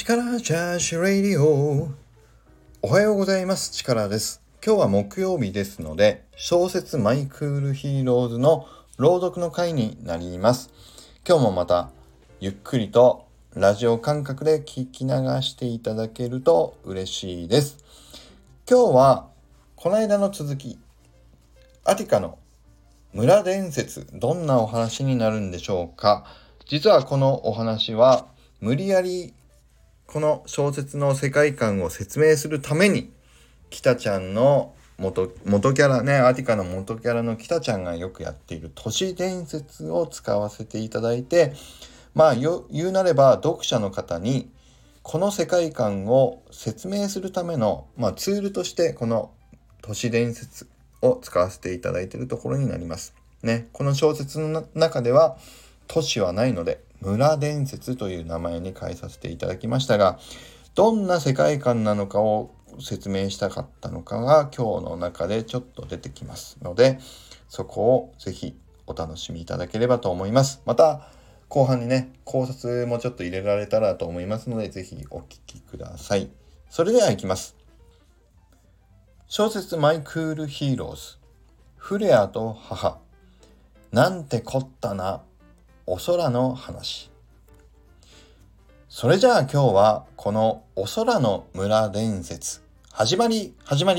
力チャージラディオ。おはようございます。力です。今日は木曜日ですので、小説マイクールヒーローズの朗読の回になります。今日もまたゆっくりとラジオ感覚で聞き流していただけると嬉しいです。今日はこの間の続き、アティカの村伝説、どんなお話になるんでしょうか。実はこのお話は無理やりこの小説の世界観を説明するために、北ちゃんの元キャラね、アティカの元キャラの北ちゃんがよくやっている都市伝説を使わせていただいて、言うなれば読者の方にこの世界観を説明するための、ツールとしてこの都市伝説を使わせていただいているところになりますね。この小説の中では都市はないので村伝説という名前に変えさせていただきましたが、どんな世界観なのかを説明したかったのかが今日の中でちょっと出てきますので、そこをぜひお楽しみいただければと思います。また後半にね、考察もちょっと入れられたらと思いますので、ぜひお聞きください。それではいきます。小説マイクールヒーローズ、フレアと母、なんてこったなお空の話。それじゃあ今日はこのお空の村伝説、始まり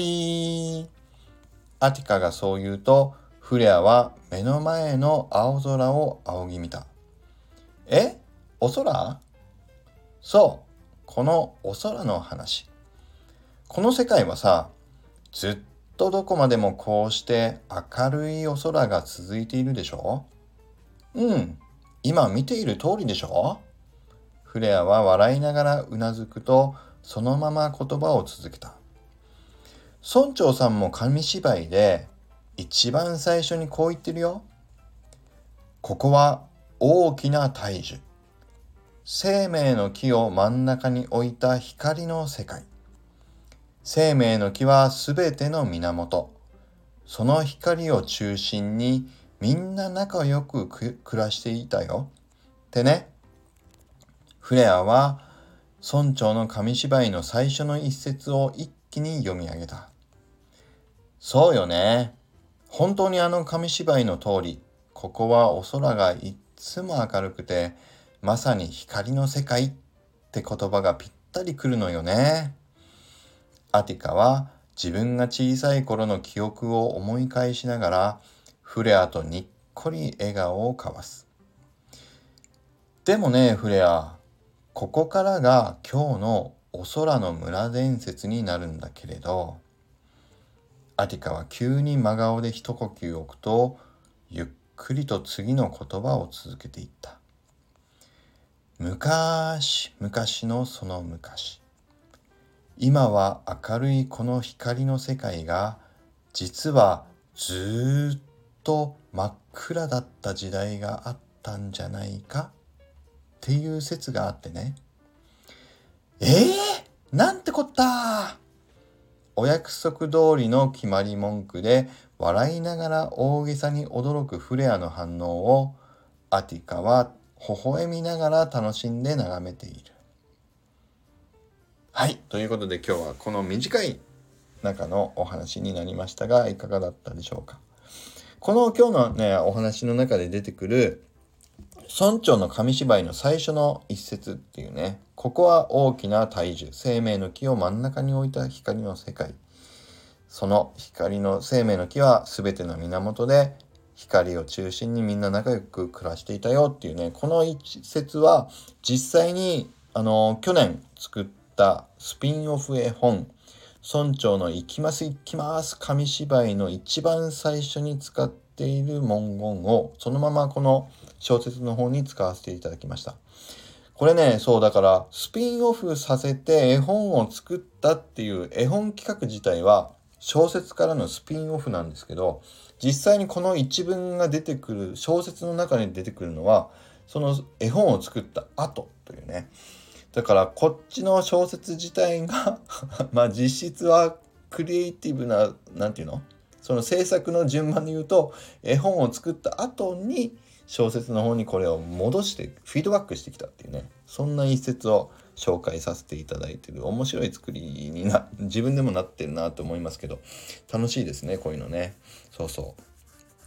アティカがそう言うと、フレアは目の前の青空を仰ぎ見た。お空？そう、このお空の話。この世界はさ、ずっとどこまでもこうして明るいお空が続いているでしょ？今見ている通りでしょ？フレアは笑いながらうなずくと、そのまま言葉を続けた。村長さんも紙芝居で一番最初にこう言ってるよ。ここは大きな大樹。生命の木を真ん中に置いた光の世界。生命の木はすべての源。その光を中心にみんな仲良く暮らしていたよ。ってね。フレアは村長の紙芝居の最初の一節を一気に読み上げた。そうよね。本当にあの紙芝居の通り、ここはお空がいっつも明るくて、まさに光の世界って言葉がぴったりくるのよね。アティカは自分が小さい頃の記憶を思い返しながら、フレアとにっこり笑顔を交わす。でもね、フレア、ここからが今日のお空の村伝説になるんだけれど、アティカは急に真顔で一呼吸置くと、ゆっくりと次の言葉を続けていった。昔々のその昔、今は明るいこの光の世界が、実はずっと真っ暗だった時代があったんじゃないかっていう説があってね。なんてこった。お約束通りの決まり文句で笑いながら大げさに驚くフレアの反応を、アティカは微笑みながら楽しんで眺めている。はい、ということで今日はこの短い中のお話になりましたが、いかがだったでしょうか。この今日のね、お話の中で出てくる村長の紙芝居の最初の一節っていうね、ここは大きな大樹、生命の木を真ん中に置いた光の世界。その光の生命の木は全ての源で、光を中心にみんな仲良く暮らしていたよっていうね、この一節は実際に去年作ったスピンオフ絵本、村長の行きます紙芝居の一番最初に使っている文言をそのままこの小説の方に使わせていただきました。これね、そうだからスピンオフさせて絵本を作ったっていう絵本企画自体は小説からのスピンオフなんですけど、実際にこの一文が出てくる小説の中に出てくるのはその絵本を作った後というね。だからこっちの小説自体が実質はクリエイティブな、なんていうの、 その制作の順番で言うと、絵本を作った後に小説の方にこれを戻してフィードバックしてきたっていうね、そんな一節を紹介させていただいている面白い作りに自分でもなってるなと思いますけど、楽しいですね、こういうのね。そうそう。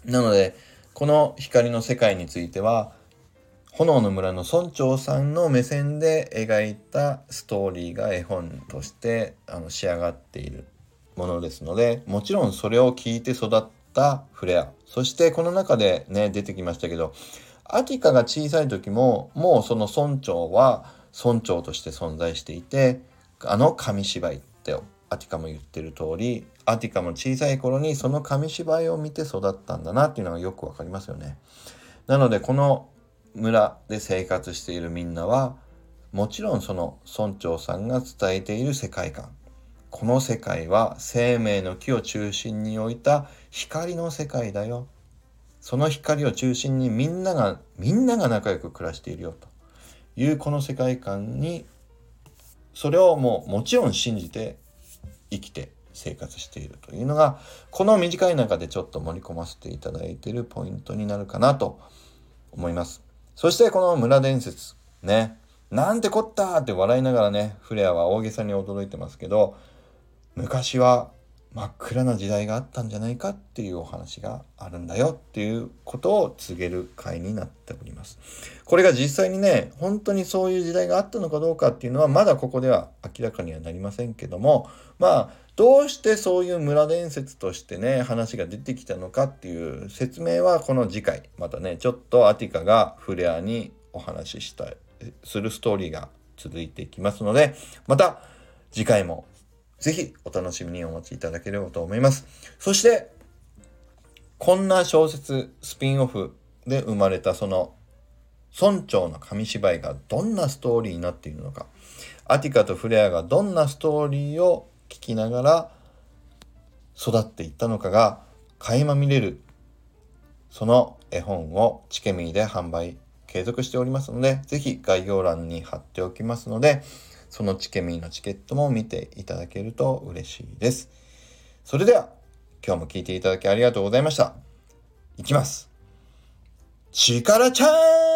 なのでこの光の世界については、炎の村の村長さんの目線で描いたストーリーが絵本として仕上がっているものですので、もちろんそれを聞いて育ったフレア、そしてこの中でね出てきましたけど、アティカが小さい時ももうその村長は村長として存在していて、紙芝居ってアティカも言ってる通り、アティカも小さい頃にその紙芝居を見て育ったんだなっていうのがよくわかりますよね。なのでこの村で生活しているみんなは、もちろんその村長さんが伝えている世界観、この世界は生命の木を中心に置いた光の世界だよ、その光を中心にみんなが仲良く暮らしているよというこの世界観に、それをもちろん信じて生きて生活しているというのが、この短い中でちょっと盛り込ませていただいているポイントになるかなと思います。そしてこの村伝説ね、なんてこったって笑いながらね、フレアは大げさに驚いてますけど、昔は真っ暗な時代があったんじゃないかっていうお話があるんだよっていうことを告げる回になっております。これが実際にね、本当にそういう時代があったのかどうかっていうのはまだここでは明らかにはなりませんけども、どうしてそういう村伝説としてね話が出てきたのかっていう説明はこの次回またね、ちょっとアティカがフレアにお話しするストーリーが続いていきますので、また次回もぜひお楽しみにお待ちいただければと思います。そしてこんな小説スピンオフで生まれたその村長の紙芝居がどんなストーリーになっているのか、アティカとフレアがどんなストーリーを聞きながら育っていったのかが垣間見れる、その絵本をチケミーで販売継続しておりますので、ぜひ概要欄に貼っておきますので、そのチケミーのチケットも見ていただけると嬉しいです。それでは今日も聞いていただきありがとうございました。いきます。力チャ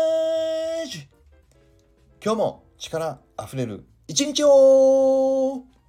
ージ。今日も力あふれる一日を。